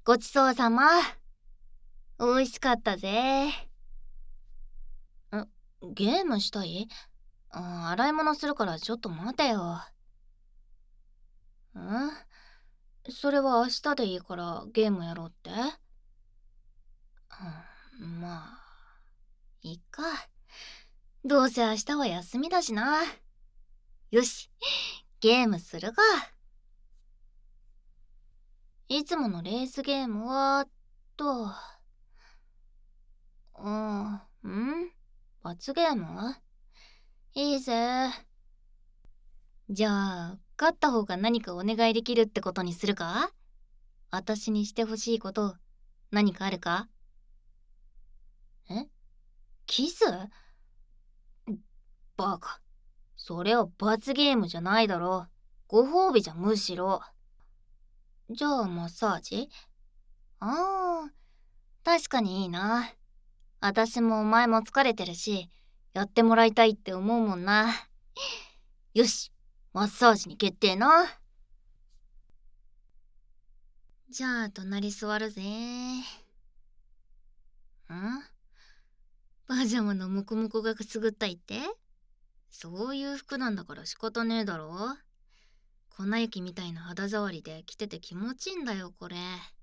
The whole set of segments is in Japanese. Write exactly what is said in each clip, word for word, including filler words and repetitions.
ごちそうさま。美味しかったぜ。ん、ゲームしたい？あ、洗い物するからちょっと待てよ。ん？それは明日でいいからゲームやろうって？うん、まあ、いっか。どうせ明日は休みだしな。よし、ゲームするか。いつものレースゲームは、と、うん、ん？罰ゲーム？いいぜ。じゃあ、勝った方が何かお願いできるってことにするか？私にしてほしいこと何かあるか？え？キス？バカ。それは罰ゲームじゃないだろ。ご褒美じゃむしろ。じゃあマッサージ？ああ、確かにいいな。私もお前も疲れてるし、やってもらいたいって思うもんな。よし、マッサージに決定な。じゃあ隣座るぜ。ん？パジャマのモコモコがくすぐったいって？そういう服なんだから仕方ねえだろ。粉雪みたいな肌触りで着てて気持ちいいんだよこれ。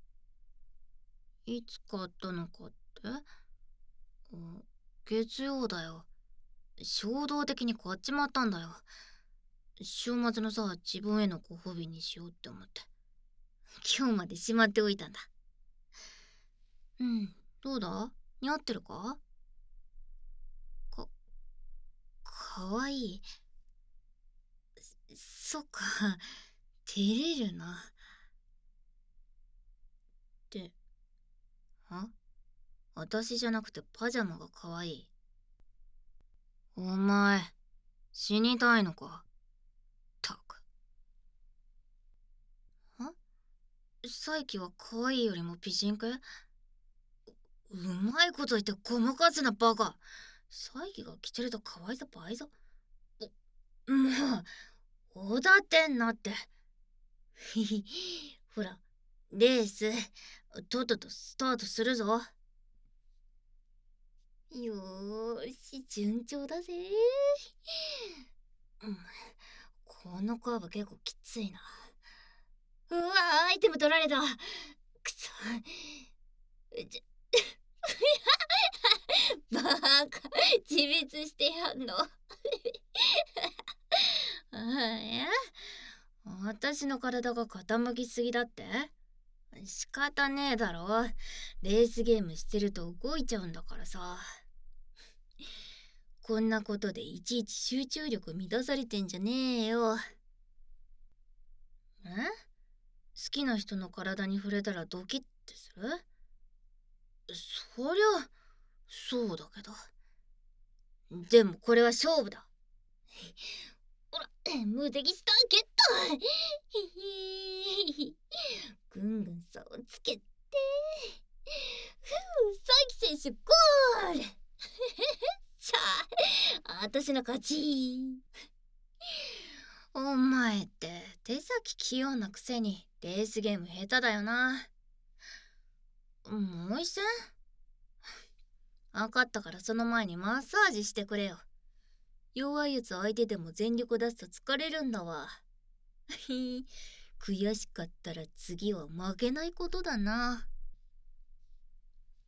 いつ買ったのかって？あ、月曜だよ。衝動的に買っちまったんだよ。週末のさ、自分へのご褒美にしようって思って。今日までしまっておいたんだ。うん、どうだ？似合ってるか？か、かわいい。そっか、照れるな。って、あ？私じゃなくてパジャマがかわいい。お前、死にたいのか？たく。あ？サイキは可愛いよりも美人か？う、うまいこと言ってごまかすなバカ。サイキが着てると可愛さ倍増。もう、おだてんなって。ひひ、ほら、レース、とっととスタートするぞ。よーし、順調だぜ。うん、このカーブ結構きついな。うわ、アイテム取られた。くそ。じバカ、自滅してやんの。え？私の体が傾きすぎだって？仕方ねえだろ。レースゲームしてると動いちゃうんだからさ。こんなことでいちいち集中力乱されてんじゃねえよ。ん？好きな人の体に触れたらドキッてする？そりゃそうだけど。でもこれは勝負だ。ほら、無敵スターゲット。ぐんぐん差をつけて。ふう、サキ選手ゴール。しゃあ、私の勝ち。お前って手先器用なくせにレースゲーム下手だよな。もう一戦？分かったからその前にマッサージしてくれよ。弱いやつ相手でも全力出すと疲れるんだわ。悔しかったら次は負けないことだな。